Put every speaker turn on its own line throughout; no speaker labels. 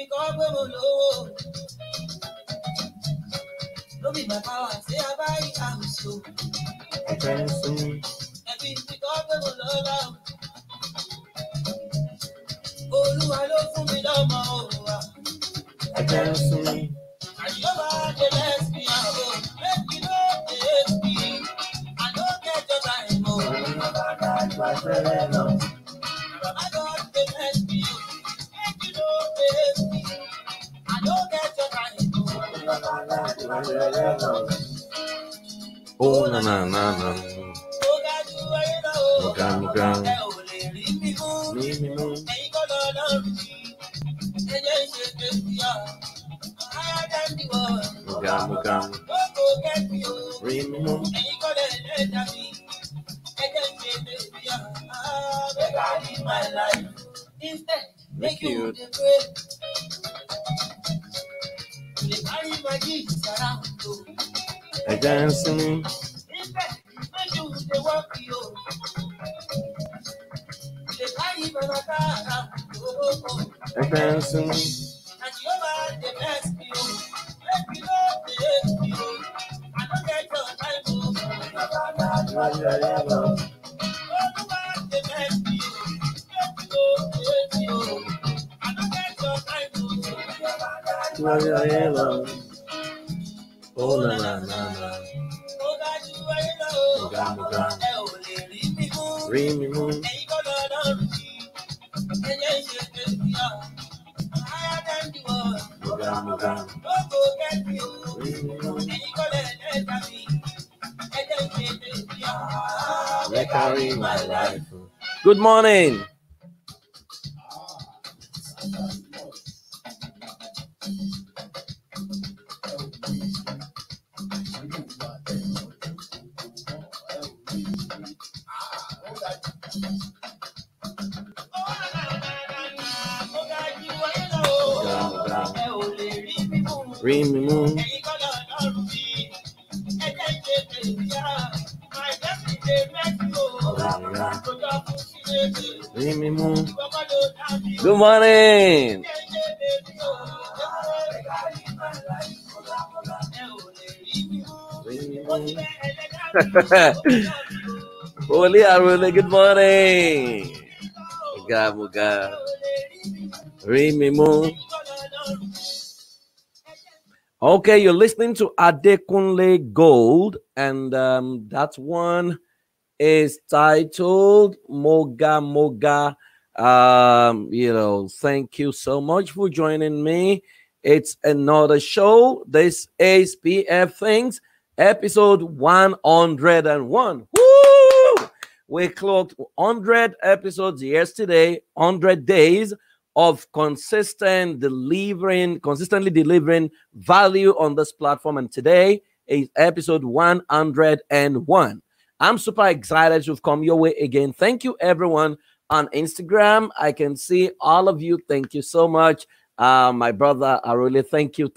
Don't be my power, say I buy it, I'm so. Olúwa ló fún mi lọ́mọ òwúwa. Àyọ̀bá dey bless me, make me no dey hate me. I no get your time, Baba God dey bless me, make me no dey hate me. I no get your time,
Oh, na. Moga.
Make you carry my Jesus around.
Against me.
Make you the work you.
Against me.
And you are the best you. Let me know the hate you. I don't get your time. You are the best you. Let me know the hate you. I don't get your time.
You are oh, na.
Oh, God, you are
Moga. Read me moon. Moga. Let carry my life. Good morning. Read me moon. Read me moon. Good morning. Holy Arule, good morning. Muga. Read me moon. Okay, you're listening to Adekunle Gold, and that one is titled Moga. Thank you so much for joining me. It's another show. This is PF Things, episode 101. Woo! We clocked 100 episodes yesterday, 100 days of consistently delivering value on this platform. And today is episode 101. I'm super excited to come your way again. Thank you, everyone on Instagram. I can see all of you. Thank you so much. My brother, I really thank you.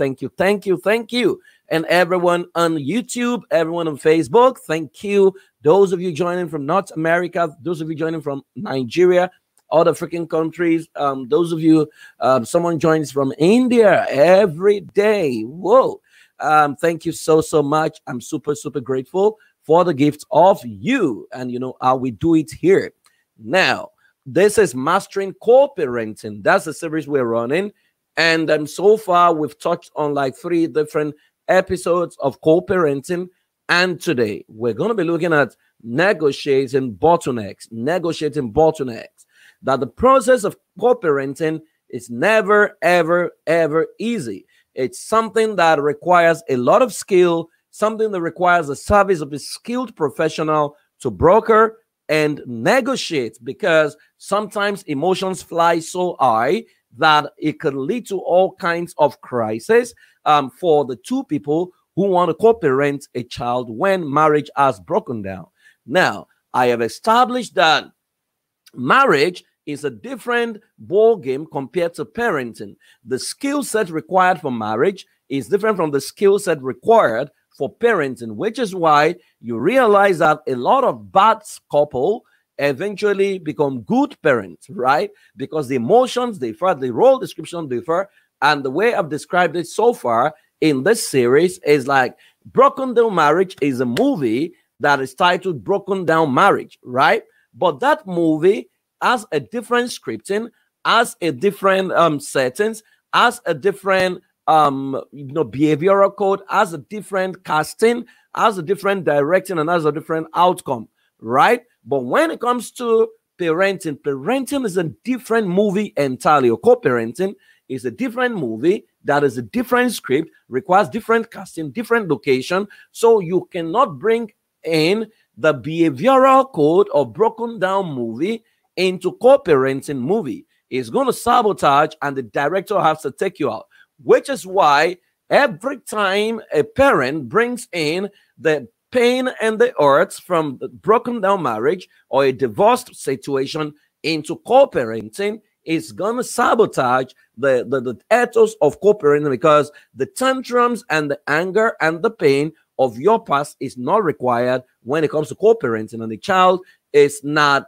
And everyone on YouTube, everyone on Facebook, thank you. Those of you joining from North America, those of you joining from Nigeria, other freaking countries, those of you, someone joins from India every day. Whoa. Thank you so much. I'm super grateful for the gift of you. And you know how we do it here. Now, this is Mastering Co-Parenting. That's the series we're running. And so far, we've touched on like 3 different episodes of co-parenting. And today, we're going to be looking at negotiating bottlenecks. That the process of co-parenting is never, ever easy. It's something that requires a lot of skill, something that requires the service of a skilled professional to broker and negotiate, because sometimes emotions fly so high that it could lead to all kinds of crises for the two people who want to co-parent a child when marriage has broken down. Now, I have established that marriage is a different ball game compared to parenting. The skill set required for marriage is different from the skill set required for parenting, which is why you realize that a lot of bad couples eventually become good parents, right? Because the emotions differ, the role description differ, And the way I've described it so far in this series is like Broken Down Marriage is a movie that is titled Broken Down Marriage, right? But that movie has a different scripting, has a different settings, has a different behavioral code, has a different casting, has a different directing, and has a different outcome, right? But when it comes to parenting is a different movie entirely. Or co-parenting is a different movie that is a different script, requires different casting, different location. So you cannot bring in the behavioral code or broken down movie into co-parenting movie. It's going to sabotage, and the director has to take you out, which is why every time a parent brings in the pain and the hurts from the broken down marriage or a divorced situation into co-parenting, it's going to sabotage the ethos of co-parenting, because the tantrums and the anger and the pain of your past is not required when it comes to co-parenting, and the child is not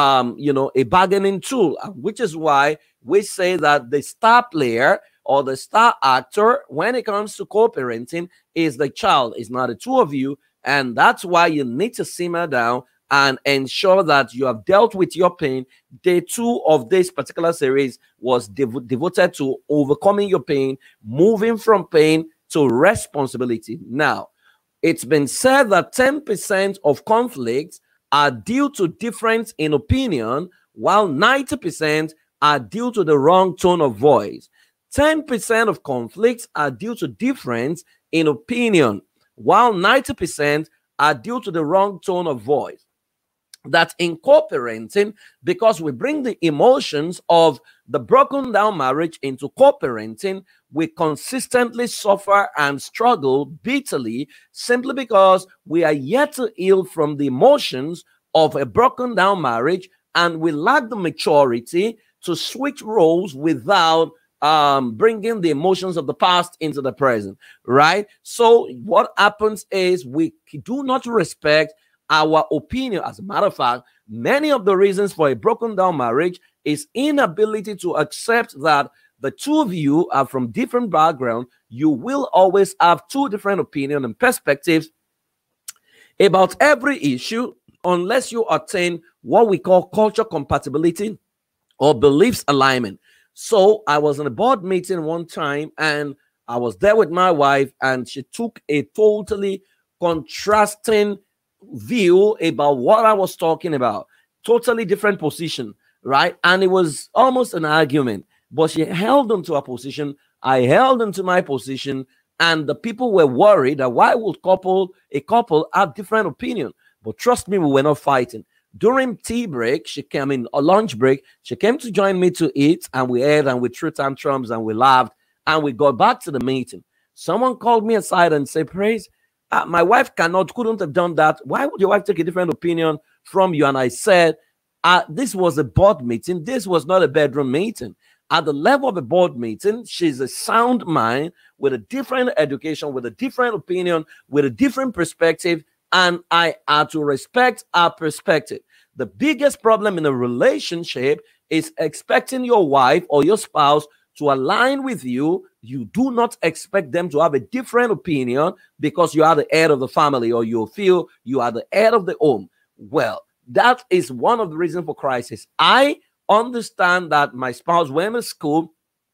a bargaining tool, which is why we say that the star player or the star actor when it comes to co-parenting is the child, is not the two of you. And that's why you need to simmer down and ensure that you have dealt with your pain. Day 2 of this particular series was devoted to overcoming your pain, moving from pain to responsibility. Now, it's been said that 10% of conflicts are due to difference in opinion, while 90% are due to the wrong tone of voice. 10% of conflicts are due to difference in opinion, while 90% are due to the wrong tone of voice. That in co-parenting, because we bring the emotions of the broken down marriage into co-parenting, we consistently suffer and struggle bitterly simply because we are yet to heal from the emotions of a broken down marriage, and we lack the maturity to switch roles without bringing the emotions of the past into the present, right? So what happens is we do not respect our opinion. As a matter of fact, many of the reasons for a broken down marriage is inability to accept that the two of you are from different backgrounds. You will always have two different opinions and perspectives about every issue unless you attain what we call culture compatibility or beliefs alignment. So I was in a board meeting one time, and I was there with my wife, and she took a totally contrasting view about what I was talking about. Totally different position, right? And it was almost an argument, but she held on to her position. I held on to my position, and the people were worried that why would a couple have different opinion? But trust me, we were not fighting. During tea break, she came in, a lunch break, she came to join me to eat, and we ate and we threw tantrums and we laughed and we got back to the meeting. Someone called me aside and said, Praise, my wife couldn't have done that. Why would your wife take a different opinion from you? And I said, this was a board meeting. This was not a bedroom meeting. At the level of a board meeting, she's a sound mind with a different education, with a different opinion, with a different perspective. And I had to respect our perspective. The biggest problem in a relationship is expecting your wife or your spouse to align with you. You do not expect them to have a different opinion because you are the head of the family or you feel you are the head of the home. Well, that is one of the reasons for crisis. I understand that my spouse went to school.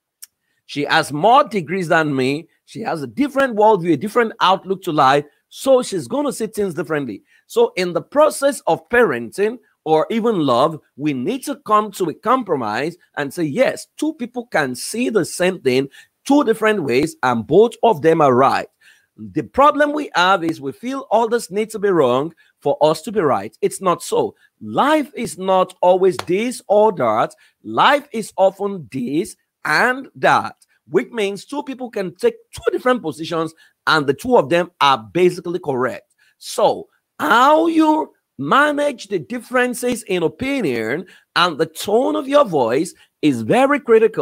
She has more degrees than me. She has a different worldview, a different outlook to life. So she's going to see things differently. So in the process of parenting or even love, we need to come to a compromise and say, yes, two people can see the same thing two different ways, and both of them are right. The problem we have is we feel all this needs to be wrong for us to be right. It's not so. Life is not always this or that. Life is often this and that, which means two people can take two different positions and the two of them are basically correct. So how you manage the differences in opinion and the tone of your voice is very critical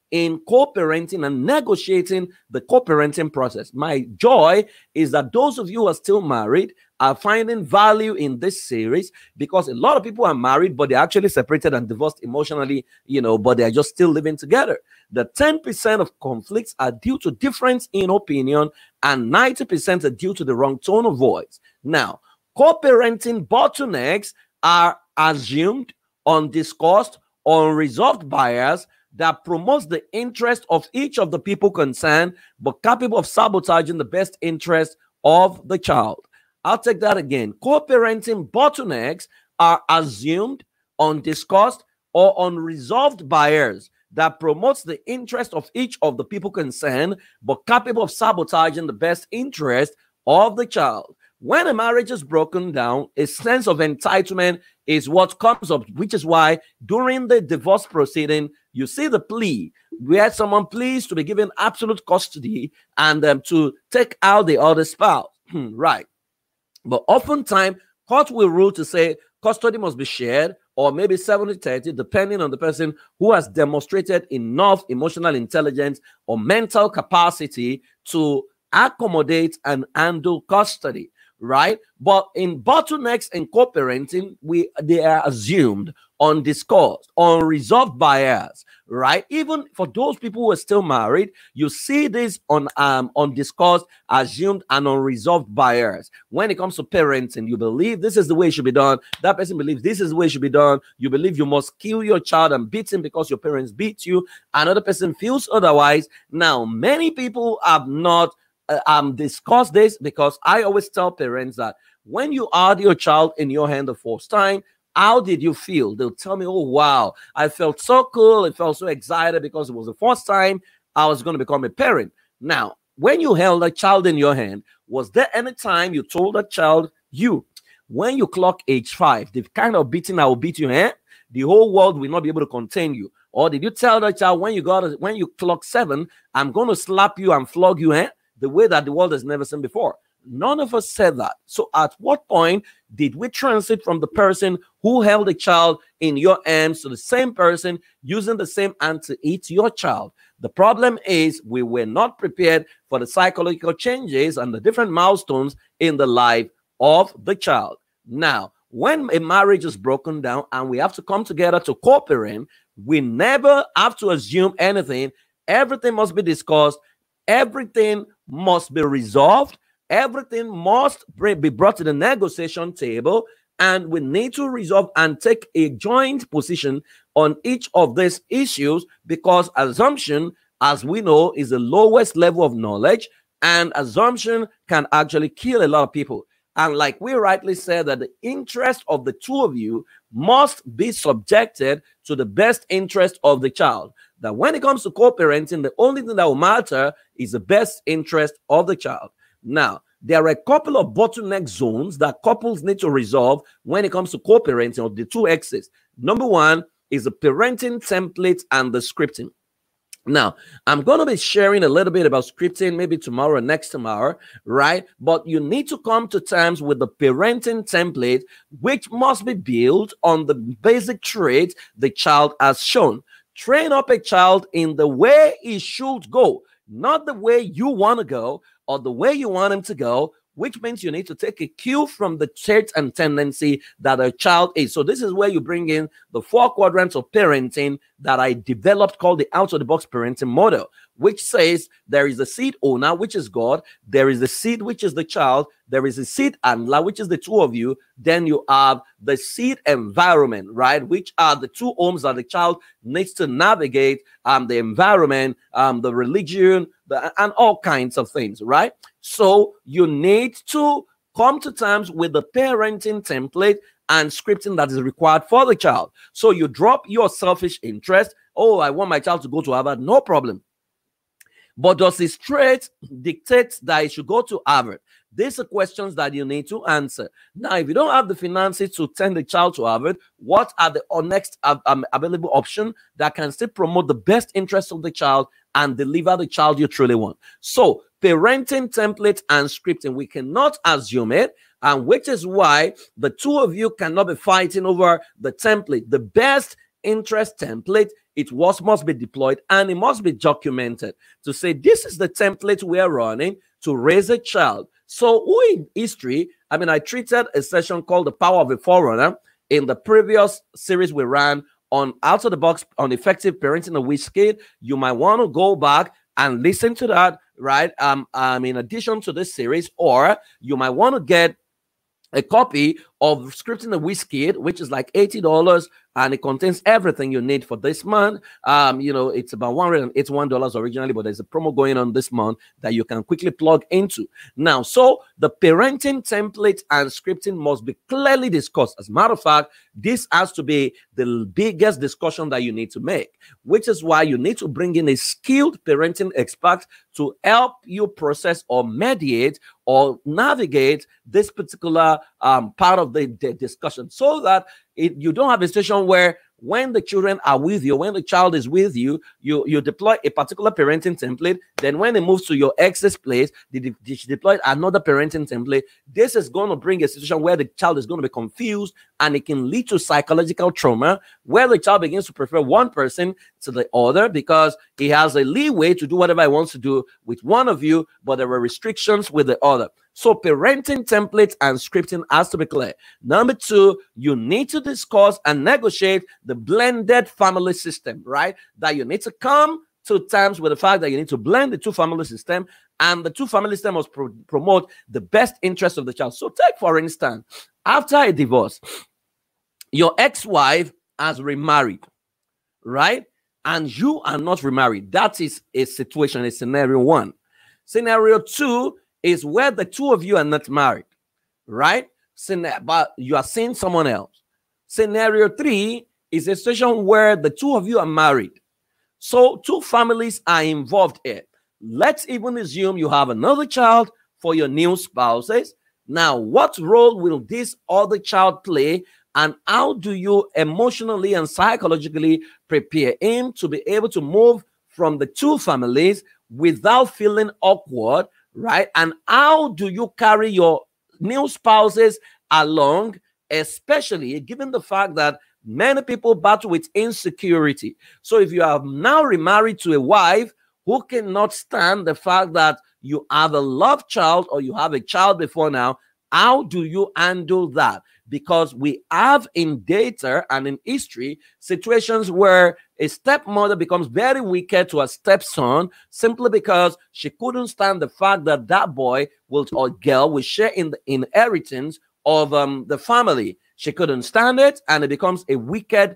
in co-parenting and negotiating the co-parenting process. My joy is that those of you who are still married are finding value in this series, because a lot of people are married, but they're actually separated and divorced emotionally, but they're just still living together. The 10% of conflicts are due to difference in opinion, and 90% are due to the wrong tone of voice. Now, co-parenting bottlenecks are assumed, undiscussed, unresolved bias that promotes the interest of each of the people concerned, but capable of sabotaging the best interest of the child. I'll take that again. Co-parenting bottlenecks are assumed, undiscussed, or unresolved bias that promotes the interest of each of the people concerned, but capable of sabotaging the best interest of the child. When a marriage is broken down, a sense of entitlement is what comes up, which is why during the divorce proceeding, you see the plea where someone pleads to be given absolute custody and to take out the other spouse. Right. But oftentimes, court will rule to say custody must be shared, or maybe 70-30, depending on the person who has demonstrated enough emotional intelligence or mental capacity to accommodate and handle custody. Right? But in bottlenecks in co-parenting, they are assumed, undiscussed, unresolved bias. Right? Even for those people who are still married, you see this undiscussed, assumed, and unresolved bias. When it comes to parenting, you believe this is the way it should be done. That person believes this is the way it should be done. You believe you must kill your child and beat him because your parents beat you. Another person feels otherwise. Now, many people have not discuss this, because I always tell parents that when you had your child in your hand the first time, how did you feel? They'll tell me, oh, wow, I felt so cool. I felt so excited because it was the first time I was going to become a parent. Now, when you held a child in your hand, was there any time you told a child, when you clock age 5, the kind of beating I will beat you, the whole world will not be able to contain you? Or did you tell the child, when you clock 7, I'm going to slap you and flog you, the way that the world has never seen before? None of us said that. So at what point did we transit from the person who held a child in your arms to the same person using the same hand to eat your child? The problem is we were not prepared for the psychological changes and the different milestones in the life of the child. Now, when a marriage is broken down and we have to come together to co-parent, we never have to assume anything. Everything must be discussed. Everything must be resolved. Everything must be brought to the negotiation table, and we need to resolve and take a joint position on each of these issues, because assumption, as we know, is the lowest level of knowledge, and assumption can actually kill a lot of people. And like we rightly said, that the interest of the two of you must be subjected to the best interest of the child. That when it comes to co-parenting, the only thing that will matter is the best interest of the child. Now, there are a couple of bottleneck zones that couples need to resolve when it comes to co-parenting of the two exes. Number one is the parenting template and the scripting. Now, I'm going to be sharing a little bit about scripting maybe tomorrow or next tomorrow, right? But you need to come to terms with the parenting template, which must be built on the basic traits the child has shown. Train up a child in the way he should go, not the way you want to go or the way you want him to go, which means you need to take a cue from the trait and tendency that a child is. So this is where you bring in the 4 quadrants of parenting that I developed, called the out-of-the-box parenting model, which says there is a seed owner, which is God. There is the seed, which is the child. There is a seed handler, which is the two of you. Then you have the seed environment, right, which are the 2 homes that the child needs to navigate, the environment, the religion, and all kinds of things, right? So you need to come to terms with the parenting template and scripting that is required for the child. So you drop your selfish interest. Oh, I want my child to go to Harvard. No problem. But does his trait dictate that he should go to Harvard? These are questions that you need to answer. Now, if you don't have the finances to send the child to Harvard, what are the next available options that can still promote the best interest of the child and deliver the child you truly want? So, parenting template and scripting, we cannot assume it, and which is why the two of you cannot be fighting over the template. The best interest template. It must be deployed and it must be documented to say this is the template we are running to raise a child. So in history, I treated a session called The Power of a Forerunner in the previous series we ran on Out of the Box on Effective Parenting a Which Kid. You might want to go back and listen to that, right? In addition to this series, or you might want to get a copy of Scripting a Which Kid, which is like $80, and it contains everything you need for this month. It's about $181 originally, but there's a promo going on this month that you can quickly plug into. Now, so the parenting template and scripting must be clearly discussed. As a matter of fact, this has to be the biggest discussion that you need to make, which is why you need to bring in a skilled parenting expert to help you process or mediate or navigate this particular part of the discussion, so that you don't have a situation where when the children are with you, when the child is with you, you deploy a particular parenting template. Then when it moves to your ex's place, they deploy another parenting template. This is going to bring a situation where the child is going to be confused, and it can lead to psychological trauma, where the child begins to prefer one person to the other because he has a leeway to do whatever he wants to do with one of you, but there are restrictions with the other. So parenting templates and scripting has to be clear. Number two, you need to discuss and negotiate the blended family system, right? That you need to come to terms with the fact that you need to blend the two family system, and the two family system must promote the best interest of the child. So take, for instance, after a divorce, your ex-wife has remarried, right? And you are not remarried. That is a situation, a scenario one. Scenario two is where the two of you are not married, right? But you are seeing someone else. Scenario three is a situation where the two of you are married. So two families are involved here. Let's even assume you have another child for your new spouses. Now, what role will this other child play, and how do you emotionally and psychologically prepare him to be able to move from the two families without feeling awkward, right? And how do you carry your new spouses along, especially given the fact that many people battle with insecurity? So if you have now remarried to a wife who cannot stand the fact that you have a love child or you have a child before now, how do you handle that? Because we have in data and in history situations where a stepmother becomes very wicked to a stepson simply because she couldn't stand the fact that that boy or girl will share in the inheritance of the family. She couldn't stand it, and it becomes a wicked,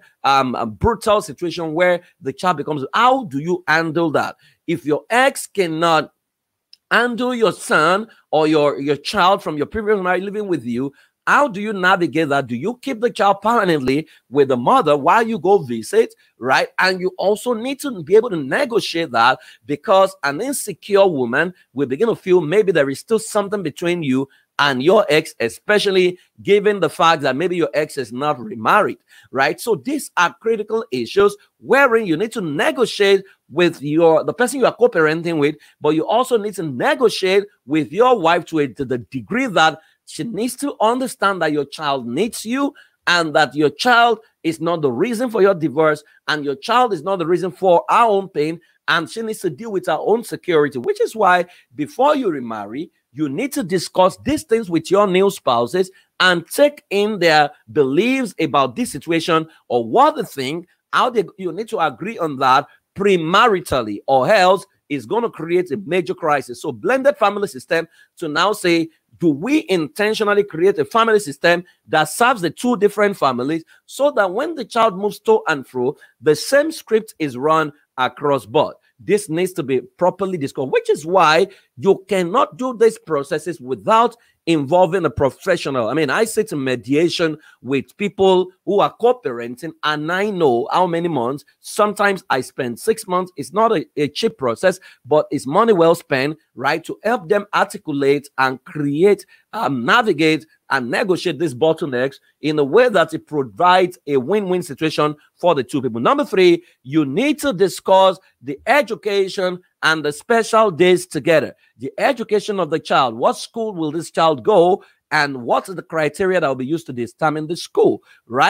brutal situation where the child becomes. How do you handle that? If your ex cannot handle your son or your child from your previous marriage living with you, how do you navigate that? Do you keep the child permanently with the mother while you go visit, right? And you also need to be able to negotiate that, because an insecure woman will begin to feel maybe there is still something between you and your ex, especially given the fact that maybe your ex is not remarried, right? So these are critical issues wherein you need to negotiate with the person you are co-parenting with, but you also need to negotiate with your wife to the degree that she needs to understand that your child needs you, and that your child is not the reason for your divorce, and your child is not the reason for our own pain, and she needs to deal with her own security, which is why before you remarry, you need to discuss these things with your new spouses and take in their beliefs about this situation or what they think, you need to agree on that premaritally, or else it's going to create a major crisis. So blended family system to now say, do we intentionally create a family system that serves the two different families so that when the child moves to and fro, the same script is run across board? This needs to be properly discussed, which is why you cannot do these processes without involving a professional. I mean, I sit in mediation with people who are co-parenting, and I know how many months. Sometimes I spend 6 months. It's not a cheap process, but it's money well spent, right? To help them articulate and create, navigate and negotiate these bottlenecks in a way that it provides a win-win situation for the two people. Number three, you need to discuss the education and the special days together. The education of the child. What school will this child go? And what is the criteria that will be used to determine the school, right?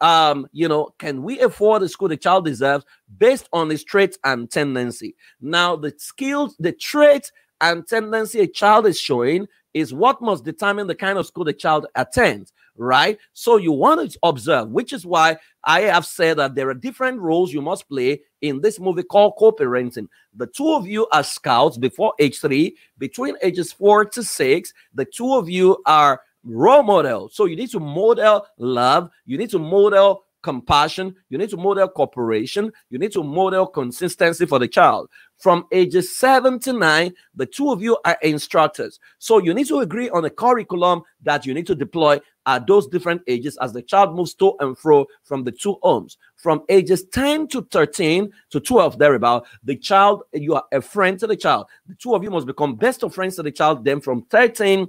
can we afford the school the child deserves based on his traits and tendency? Now, the skills, the traits and tendency a child is showing is what must determine the kind of school the child attends, right? So you want to observe, which is why I have said that there are different roles you must play in this movie called co-parenting. The two of you are scouts before age 3, between ages 4 to 6. The two of you are role models. So you need to model love, you need to model compassion, you need to model cooperation, you need to model consistency for the child. From ages 7 to 9, the two of you are instructors. So you need to agree on a curriculum that you need to deploy at those different ages as the child moves to and fro from the two homes. From ages 10 to 13 to 12, thereabout, the child, you are a friend to the child. The two of you must become best of friends to the child. Then from 13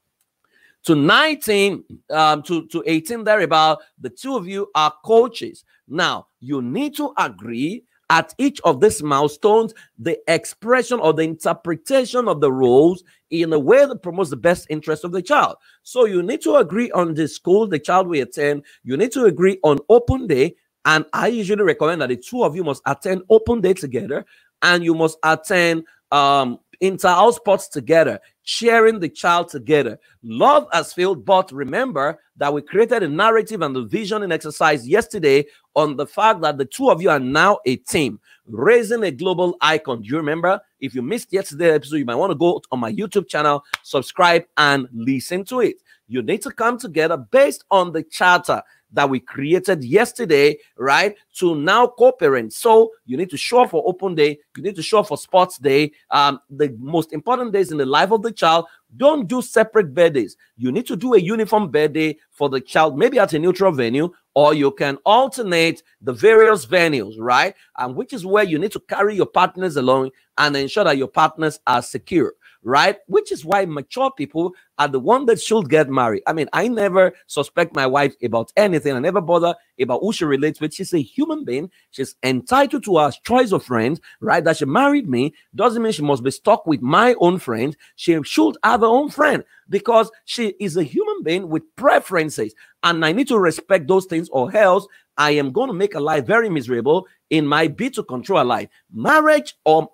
to 19 to 18, thereabout, the two of you are coaches. Now, you need to agree at each of these milestones, the expression or the interpretation of the roles in a way that promotes the best interest of the child. So you need to agree on the school the child will attend. You need to agree on open day. And I usually recommend that the two of you must attend open day together, and you must attend inter-house sports together, sharing the child together. Love has failed, but remember that we created a narrative and the vision in exercise yesterday on the fact that the two of you are now a team, raising a global icon. Do you remember? If you missed yesterday's episode, you might want to go on my YouTube channel, subscribe, and listen to it. You need to come together based on the charter that we created yesterday, right, to now co-parent. So you need to show up for open day, you need to show up for sports day, the most important days in the life of the child. Don't do separate birthdays. You need to do a uniform birthday for the child, maybe at a neutral venue, or you can alternate the various venues, right? And which is where you need to carry your partners along and ensure that your partners are secure, right? Which is why mature people are the one that should get married. I mean, I never suspect my wife about anything. I never bother about who she relates with. She's a human being. She's entitled to her choice of friends, right? That she married me doesn't mean she must be stuck with my own friend. She should have her own friend because she is a human being with preferences. And I need to respect those things, or else I am going to make a life very miserable in my bid to control a life. Marriage or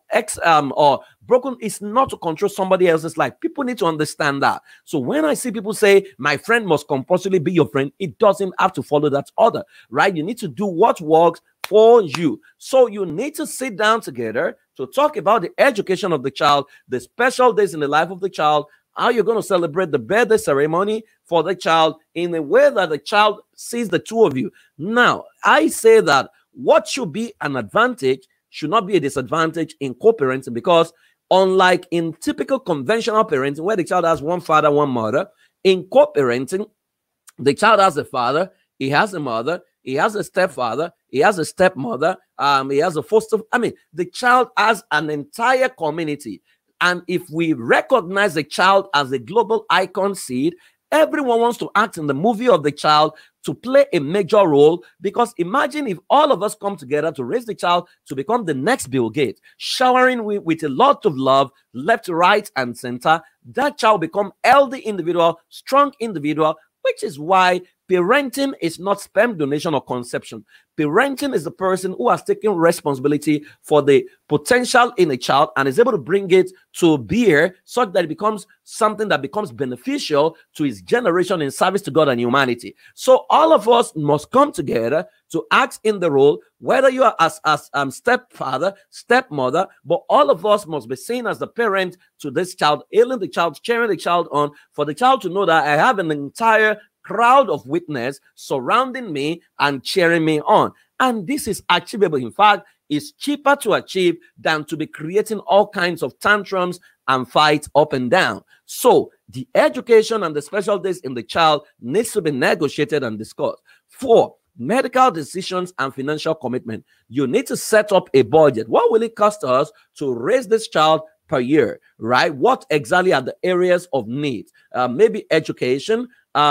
broken is not to control somebody else's life. People need to understand that. So when I see people say my friend must compulsorily be your friend, it doesn't have to follow that order, right? You need to do what works for you. So you need to sit down together to talk about the education of the child, the special days in the life of the child, how you're going to celebrate the birthday ceremony for the child in a way that the child sees the two of you. Now, I say that what should be an advantage should not be a disadvantage in co-parenting, because unlike in typical conventional parenting where the child has one father, one mother, in co-parenting, the child has a father, he has a mother, he has a stepfather, he has a stepmother, he has a foster. I mean, the child has an entire community. And if we recognize the child as a global icon seed, everyone wants to act in the movie of the child, to play a major role. Because imagine if all of us come together to raise the child to become the next Bill Gates, showering with a lot of love, left, right, and center. That child become healthy individual, strong individual, which is why parenting is not sperm donation or conception. Parenting is the person who has taken responsibility for the potential in a child and is able to bring it to bear such that it becomes something that becomes beneficial to his generation in service to God and humanity. So all of us must come together to act in the role, whether you are as stepfather, stepmother, but all of us must be seen as the parent to this child, healing the child, cheering the child on, for the child to know that I have an entire crowd of witness surrounding me and cheering me on. And this is achievable. In fact, it's cheaper to achieve than to be creating all kinds of tantrums and fights up and down. So the education and the special days in the child needs to be negotiated and discussed. 4, medical decisions and financial commitment. You need to set up a budget. What will it cost us to raise this child per year, right? What exactly are the areas of need? Maybe education,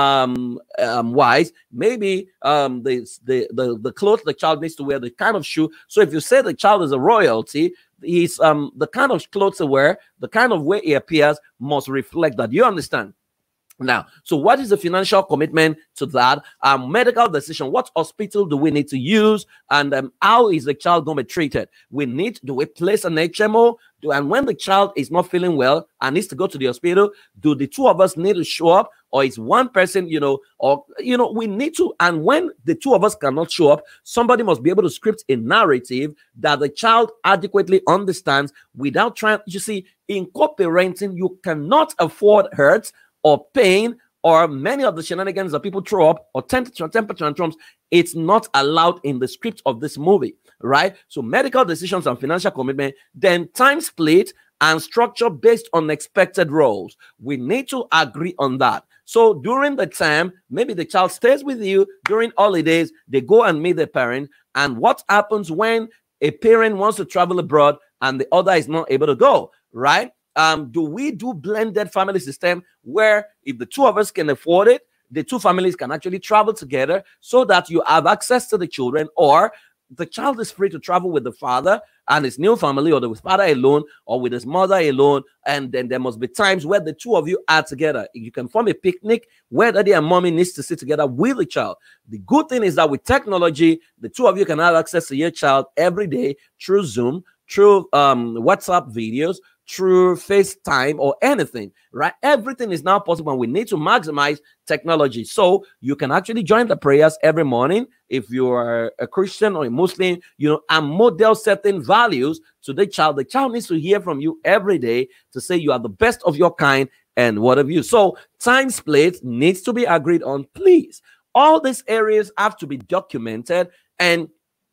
wise, maybe the clothes the child needs to wear, the kind of shoe. So if you say the child is a royalty, he's the kind of clothes he wear, the kind of way he appears must reflect that. You understand? Now, so what is the financial commitment to that? Medical decision. What hospital do we need to use? And how is the child going to be treated? Do we place an HMO? And when the child is not feeling well and needs to go to the hospital, do the two of us need to show up? Or is one person, we need to, and when the two of us cannot show up, somebody must be able to script a narrative that the child adequately understands without trying. You see, in co-parenting, you cannot afford hurt or pain or many of the shenanigans that people throw up or temper tantrums. It's not allowed in the script of this movie, right? So medical decisions and financial commitment, then time split and structure based on expected roles. We need to agree on that. So during the time, maybe the child stays with you during holidays, they go and meet their parent. And what happens when a parent wants to travel abroad and the other is not able to go, right? Do we do blended family system where if the two of us can afford it, the two families can actually travel together so that you have access to the children, or the child is free to travel with the father and his new family, or with father alone, or with his mother alone. And then there must be times where the two of you are together. You can form a picnic where daddy and mommy needs to sit together with the child. The good thing is that with technology, the two of you can have access to your child every day through Zoom, through WhatsApp videos, through FaceTime or anything, right? Everything is now possible, and we need to maximize technology. So you can actually join the prayers every morning if you are a Christian or a Muslim, and model certain values to the child. The child needs to hear from you every day to say you are the best of your kind and what have you. So time split needs to be agreed on, please. All these areas have to be documented, and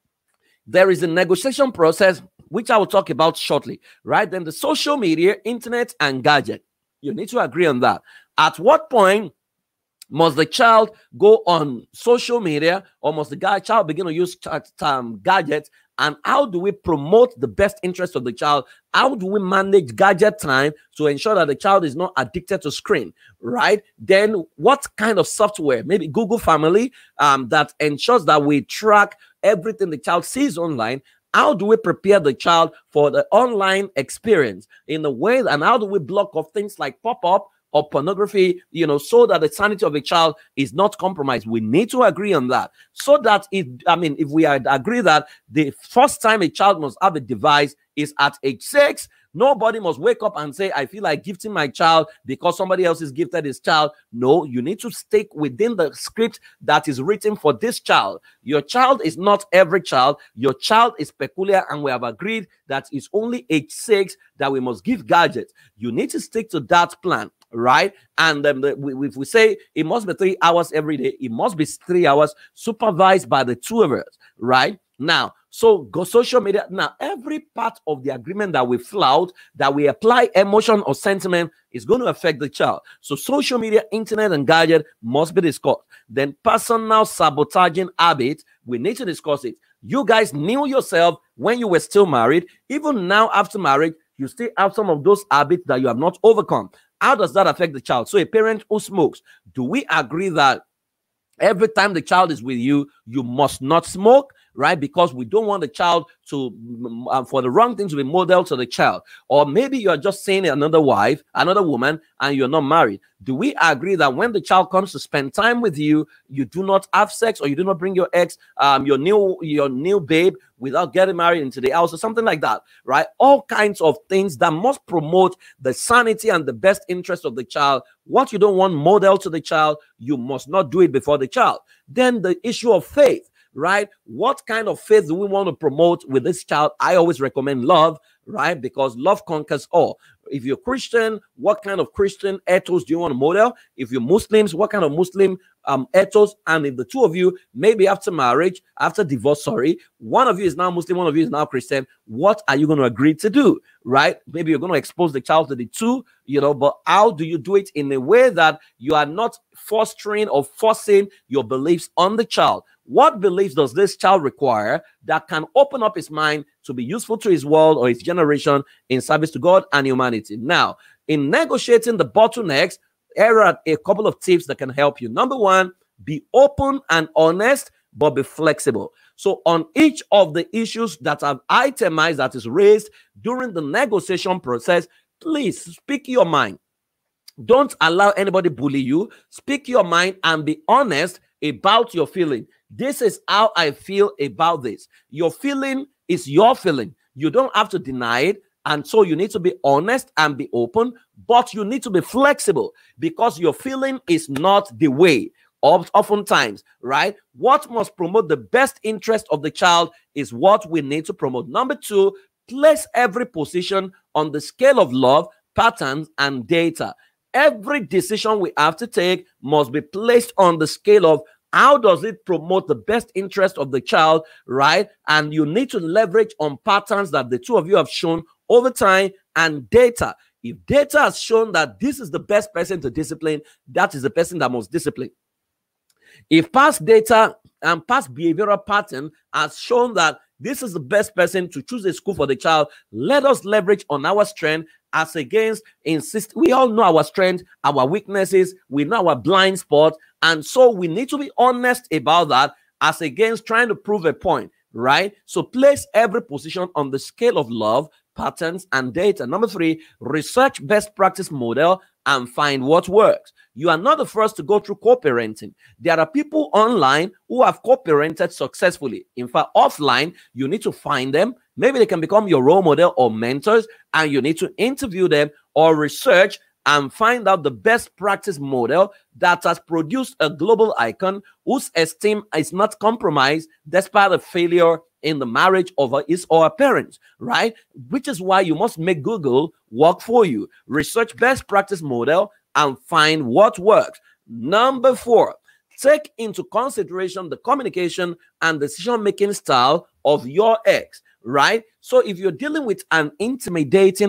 there is a negotiation process, which I will talk about shortly, right? Then the social media, internet, and gadget. You need to agree on that. At what point must the child go on social media, or must the child begin to use gadgets? And how do we promote the best interest of the child? How do we manage gadget time to ensure that the child is not addicted to screen, right? Then what kind of software, maybe Google Family, that ensures that we track everything the child sees online? How do we prepare the child for the online experience in a way, and how do we block off things like pop-up or pornography, so that the sanity of a child is not compromised? We need to agree on that, so that if we agree that the first time a child must have a device is at age 6, nobody must wake up and say, I feel like gifting my child because somebody else is gifted his child. No, you need to stick within the script that is written for this child. Your child is not every child. Your child is peculiar, and we have agreed that it's only age 6 that we must give gadgets. You need to stick to that plan, right? And if we say it must be 3 hours every day, it must be 3 hours supervised by the two of us, right? Now, so go social media. Now, every part of the agreement that we flout, that we apply emotion or sentiment, is going to affect the child. So social media, internet, and gadget must be discussed. Then personal sabotaging habits, we need to discuss it. You guys knew yourself when you were still married. Even now after marriage, you still have some of those habits that you have not overcome. How does that affect the child? So a parent who smokes, do we agree that every time the child is with you, you must not smoke, right? Because we don't want the child to, for the wrong thing to be modeled to the child. Or maybe you're just seeing another wife, another woman, and you're not married. Do we agree that when the child comes to spend time with you, you do not have sex, or you do not bring your ex, your new babe, without getting married into the house or something like that, right? All kinds of things that must promote the sanity and the best interest of the child. What you don't want modeled to the child, you must not do it before the child. Then the issue of faith, right? What kind of faith do we want to promote with this child? I always recommend love, right? Because love conquers all. If you're Christian, what kind of Christian ethos do you want to model? If you're Muslims, what kind of Muslim ethos? And if the two of you, maybe after marriage, after divorce, one of you is now Muslim, one of you is now Christian, what are you going to agree to do, right? Maybe you're going to expose the child to the two, but how do you do it in a way that you are not fostering or forcing your beliefs on the child? What beliefs does this child require that can open up his mind to be useful to his world or his generation in service to God and humanity? Now, in negotiating the bottlenecks, here are a couple of tips that can help you. Number one, be open and honest, but be flexible. So on each of the issues that I've itemized that is raised during the negotiation process, please speak your mind. Don't allow anybody bully you. Speak your mind and be honest about your feeling. This is how I feel about this. Your feeling is your feeling. You don't have to deny it. And so you need to be honest and be open, but you need to be flexible because your feeling is not the way. Oftentimes, right? What must promote the best interest of the child is what we need to promote. Number two, place every position on the scale of love, patterns, and data. Every decision we have to take must be placed on the scale of how does it promote the best interest of the child, right? And you need to leverage on patterns that the two of you have shown over time and data. If data has shown that this is the best person to discipline, that is the person that must discipline. If past data and past behavioral pattern has shown that this is the best person to choose a school for the child, let us leverage on our strength as against insist. We all know our strength, our weaknesses, we know our blind spot, and so we need to be honest about that as against trying to prove a point, right? So place every position on the scale of love, patterns, and data. Number three, research best practice model and find what works. You are not the first to go through co-parenting. There are people online who have co-parented successfully. In fact, offline, you need to find them. Maybe they can become your role model or mentors, and you need to interview them or research and find out the best practice model that has produced a global icon whose esteem is not compromised despite a failure in the marriage of his or her parents, right? Which is why you must make Google work for you. Research best practice model and find what works. Number four, take into consideration the communication and decision-making style of your ex, right? So if you're dealing with an intimidating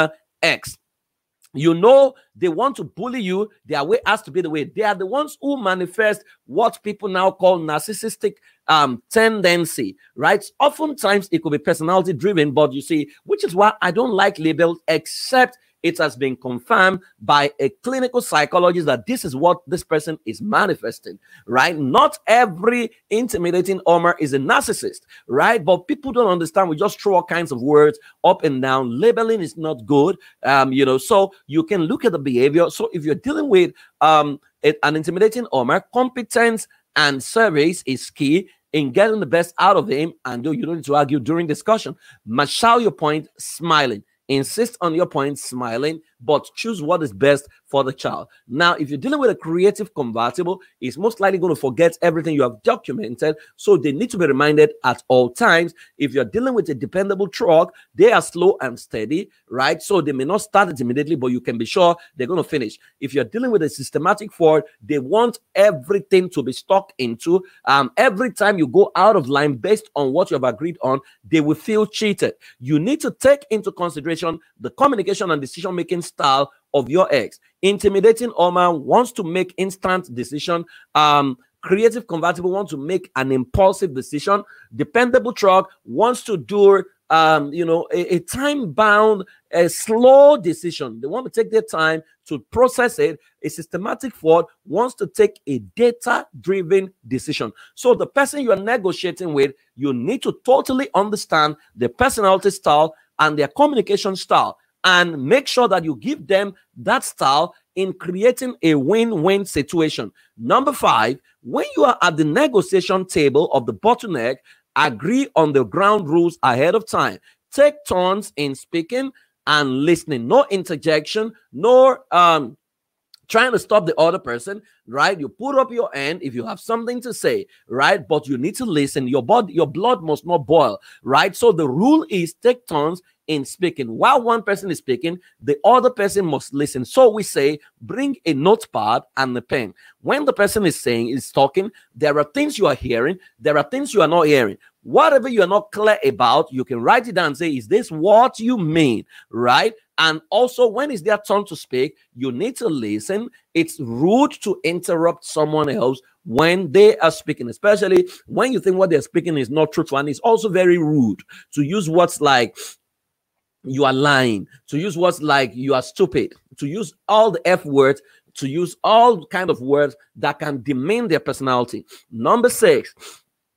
ex, you know they want to bully you. Their way has to be the way. They are the ones who manifest what people now call narcissistic tendency, right? Oftentimes it could be personality driven, but you see, which is why I don't like labels, except it has been confirmed by a clinical psychologist that this is what this person is manifesting, right? Not every intimidating Omar is a narcissist, right? But people don't understand. We just throw all kinds of words up and down. Labeling is not good, so you can look at the behavior. So if you're dealing with an intimidating Omar, competence and service is key in getting the best out of him, and you don't need to argue during discussion. Marshal your point, smiling. Insist on your point, smiling, but choose what is best for the child. Now, if you're dealing with a creative convertible, it's most likely going to forget everything you have documented, so they need to be reminded at all times. If you're dealing with a dependable truck, they are slow and steady, right? So they may not start it immediately, but you can be sure they're going to finish. If you're dealing with a systematic Ford, they want everything to be stuck into. Every time you go out of line based on what you have agreed on, they will feel cheated. You need to take into consideration the communication and decision-making style of your ex. Intimidating Omar wants to make instant decision. Creative convertible wants to make an impulsive decision. Dependable truck wants to do a time-bound, a slow decision. They want to take their time to process it. A systematic Ford wants to take a data-driven decision. So the person you are negotiating with, you need to totally understand their personality style and their communication style, and make sure that you give them that style in creating a win-win situation. Number five, when you are at the negotiation table of the bottleneck, agree on the ground rules ahead of time. Take turns in speaking and listening. No interjection, no trying to stop the other person, right? You put up your hand if you have something to say, right? But you need to listen. Your blood must not boil, right? So the rule is take turns in speaking. While one person is speaking, the other person must listen. So we say, bring a notepad and a pen. When the person is talking, there are things you are hearing, there are things you are not hearing. Whatever you are not clear about, you can write it down and say, is this what you mean, right? And also, when it's their turn to speak, you need to listen. It's rude to interrupt someone else when they are speaking, especially when you think what they're speaking is not truthful. And it's also very rude to use words like you are lying, to use words like you are stupid, to use all the F words, to use all kind of words that can demean their personality. Number six,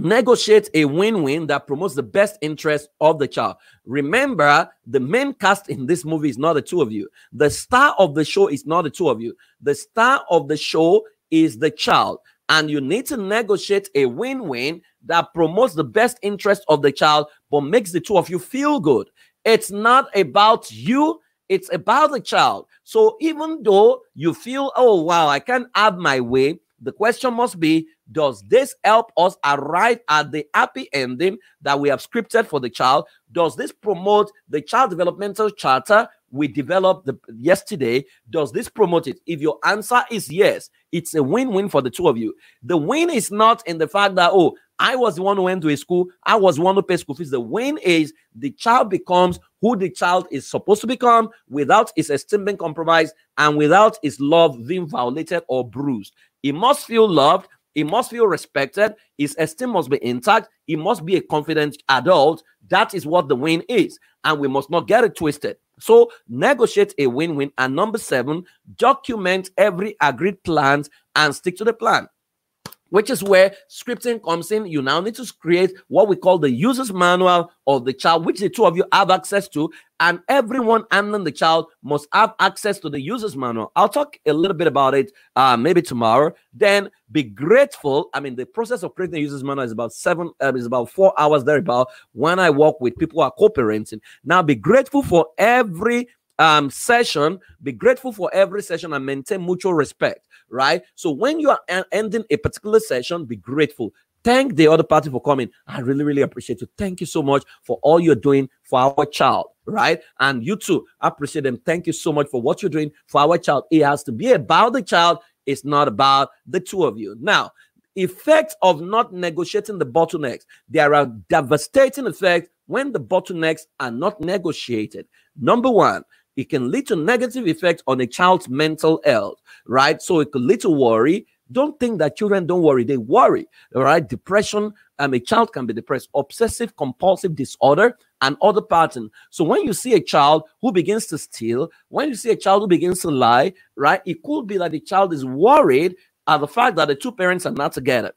Negotiate a win-win that promotes the best interest of the child. Remember, the main cast in this movie is not the two of you. The star of the show is not the two of you. The star of the show is the child. And you need to negotiate a win-win that promotes the best interest of the child, but makes the two of you feel good. It's not about you, it's about the child. So even though you feel, oh, wow, I can't have my way, the question must be, does this help us arrive at the happy ending that we have scripted for the child? Does this promote the child developmental charter we developed yesterday? Does this promote it? If your answer is yes, it's a win-win for the two of you. The win is not in the fact that, oh, I was the one who went to a school, I was the one who paid school fees. The win is the child becomes who the child is supposed to become without his esteem being compromised and without his love being violated or bruised. He must feel loved. He must feel respected. His esteem must be intact. He must be a confident adult. That is what the win is. And we must not get it twisted. So negotiate a win-win. And number 7, document every agreed plan and stick to the plan, which is where scripting comes in. You now need to create what we call the user's manual of the child, which the two of you have access to, and everyone handling the child must have access to the user's manual. I'll talk a little bit about it maybe tomorrow. Then be grateful. I mean, the process of creating a user's manual is about 4 hours thereabout when I work with people who are co-parenting. Now, be grateful for every session. Be grateful for every session and maintain mutual respect. Right? So when you are ending a particular session, be grateful. Thank the other party for coming. I really, really appreciate you. Thank you so much for all you're doing for our child. Right? And you too, appreciate them. Thank you so much for what you're doing for our child. It has to be about the child. It's not about the two of you. Now, effects of not negotiating the bottlenecks. There are devastating effects when the bottlenecks are not negotiated. Number 1, it can lead to negative effects on a child's mental health, right? So it could lead to worry. Don't think that children don't worry. They worry, all right? Depression, a child can be depressed, obsessive compulsive disorder, and other patterns. So when you see a child who begins to steal, when you see a child who begins to lie, right? It could be that the child is worried at the fact that the two parents are not together.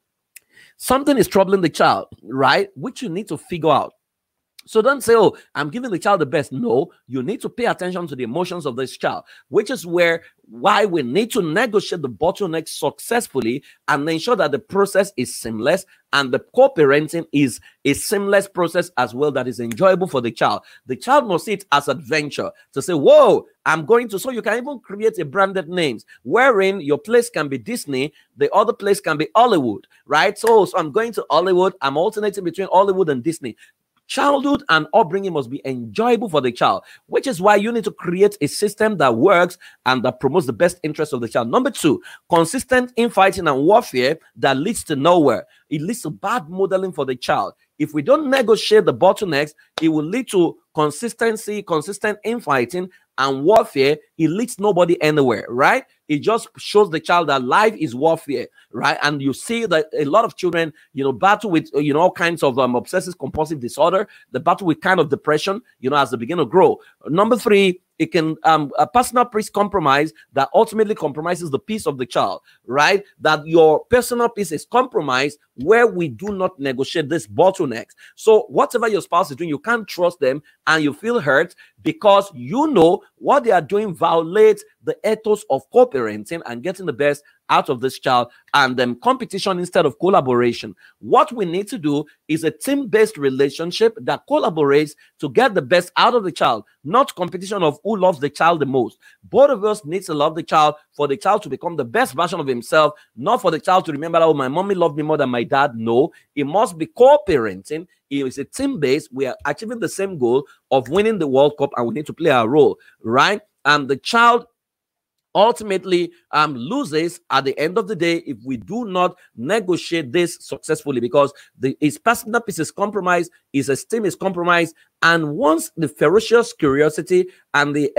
Something is troubling the child, right? Which you need to figure out. So don't say, oh, I'm giving the child the best. No, you need to pay attention to the emotions of this child, which is why we need to negotiate the bottleneck successfully and ensure that the process is seamless and the co-parenting is a seamless process as well that is enjoyable for the child. The child must see it as adventure to say, whoa, I'm going to. So you can even create a branded names wherein your place can be Disney, the other place can be Hollywood, right? So I'm going to Hollywood. I'm alternating between Hollywood and Disney. Childhood and upbringing must be enjoyable for the child, which is why you need to create a system that works and that promotes the best interest of the child. Number 2, consistent infighting and warfare that leads to nowhere. It leads to bad modeling for the child. If we don't negotiate the bottlenecks, it will lead to consistent infighting and warfare. It leads nobody anywhere, right? It just shows the child that life is warfare, right? And you see that a lot of children, battle with, all kinds of obsessive compulsive disorder, the battle with kind of depression, as they begin to grow. Number 3, it can a personal peace compromise that ultimately compromises the peace of the child, right? That your personal peace is compromised where we do not negotiate this bottlenecks. So whatever your spouse is doing, you can't trust them and you feel hurt because what they are doing violates the ethos of co-parenting and getting the best out of this child, and then competition instead of collaboration. What we need to do is a team-based relationship that collaborates to get the best out of the child, not competition of who loves the child the most. Both of us need to love the child for the child to become the best version of himself, not for the child to remember, oh, my mommy loved me more than my dad. No, it must be co-parenting. It is a team-based. We are achieving the same goal of winning the World Cup, and we need to play our role, right? And the child ultimately loses at the end of the day if we do not negotiate this successfully, because his personal peace is compromised, his esteem is compromised, And once the ferocious curiosity and the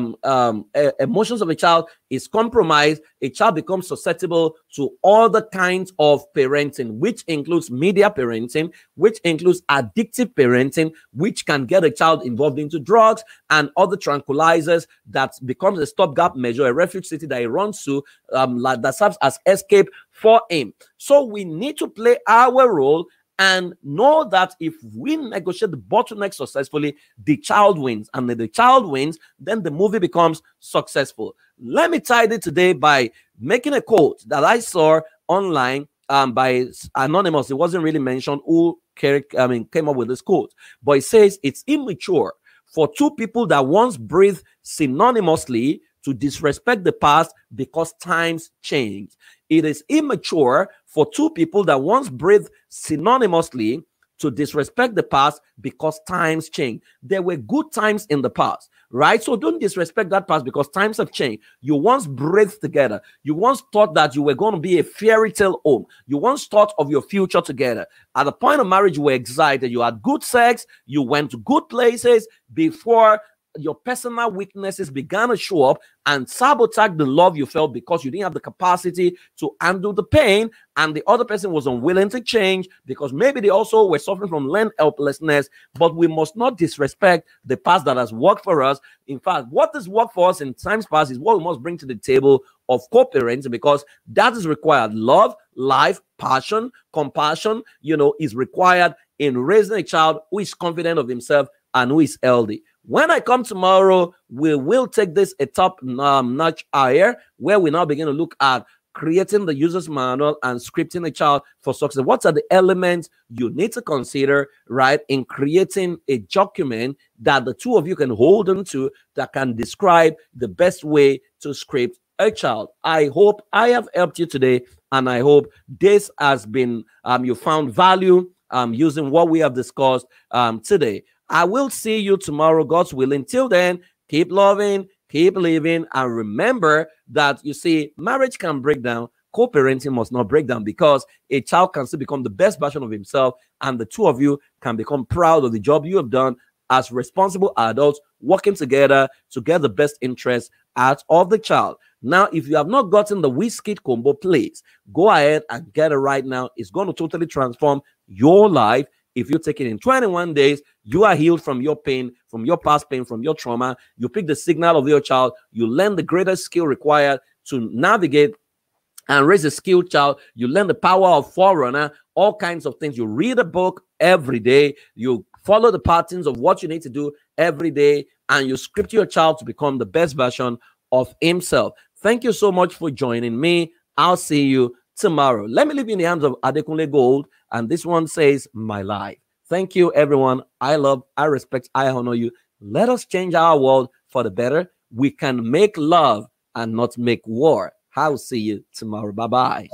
emotions of a child is compromised, a child becomes susceptible to all the kinds of parenting, which includes media parenting, which includes addictive parenting, which can get a child involved into drugs and other tranquilizers that becomes a stopgap measure, a refuge city that he runs to, that serves as escape for him. So we need to play our role and know that if we negotiate the bottleneck successfully, the child wins. And if the child wins, then the movie becomes successful. Let me tie it today by making a quote that I saw online by Anonymous. It wasn't really mentioned who came up with this quote, but it says it's immature for two people that once breathed synonymously to disrespect the past because times change. It is immature for two people that once breathed synonymously to disrespect the past because times change. There were good times in the past, right? So don't disrespect that past because times have changed. You once breathed together. You once thought that you were going to be a fairy tale home. You once thought of your future together. At the point of marriage, you were excited. You had good sex. You went to good places before your personal weaknesses began to show up and sabotage the love you felt because you didn't have the capacity to handle the pain, and the other person was unwilling to change because maybe they also were suffering from learned helplessness. But we must not disrespect the past that has worked for us. In fact, what has worked for us in times past is what we must bring to the table of co-parenting, because that is required. Love, life, passion, compassion, is required in raising a child who is confident of himself and who is healthy. When I come tomorrow, we will take this a top notch higher, where we now begin to look at creating the user's manual and scripting a child for success. What are the elements you need to consider, right, in creating a document that the two of you can hold on to that can describe the best way to script a child? I hope I have helped you today, and I hope this has been, you found value using what we have discussed today. I will see you tomorrow, God's willing. Till then, keep loving, keep living, and remember that, you see, marriage can break down. Co-parenting must not break down, because a child can still become the best version of himself, and the two of you can become proud of the job you have done as responsible adults working together to get the best interest out of the child. Now, if you have not gotten the Wizkid combo, please go ahead and get it right now. It's going to totally transform your life. If you take it in 21 days, you are healed from your pain, from your past pain, from your trauma. You pick the signal of your child. You learn the greatest skill required to navigate and raise a skilled child. You learn the power of forerunner, all kinds of things. You read a book every day. You follow the patterns of what you need to do every day, and you script your child to become the best version of himself. Thank you so much for joining me. I'll see you tomorrow. Let me leave you in the hands of Adekunle Gold, and this one says, My Life. Thank you, everyone. I love, I respect, I honor you. Let us change our world for the better. We can make love and not make war. I'll see you tomorrow. Bye-bye.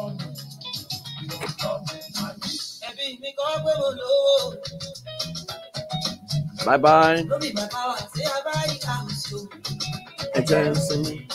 Bye-bye.